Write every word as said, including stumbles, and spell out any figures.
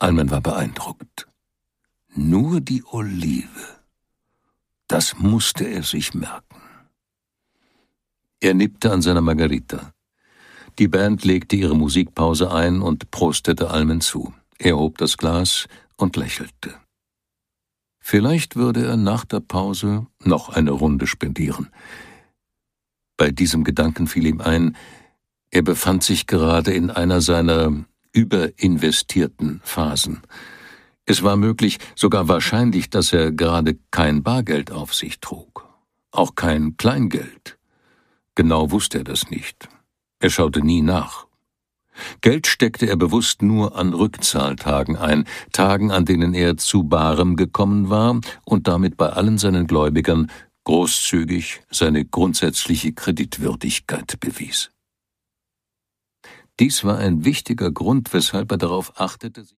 Almen war beeindruckt. Nur die Olive. Das musste er sich merken. Er nippte an seiner Margarita. Die Band legte ihre Musikpause ein und prostete Almen zu. Er hob das Glas und lächelte. Vielleicht würde er nach der Pause noch eine Runde spendieren. Bei diesem Gedanken fiel ihm ein, er befand sich gerade in einer seiner überinvestierten Phasen. Es war möglich, sogar wahrscheinlich, dass er gerade kein Bargeld auf sich trug. Auch kein Kleingeld. Genau wusste er das nicht. Er schaute nie nach. Geld steckte er bewusst nur an Rückzahltagen ein, Tagen, an denen er zu Barem gekommen war und damit bei allen seinen Gläubigern großzügig seine grundsätzliche Kreditwürdigkeit bewies. Dies war ein wichtiger Grund, weshalb er darauf achtete,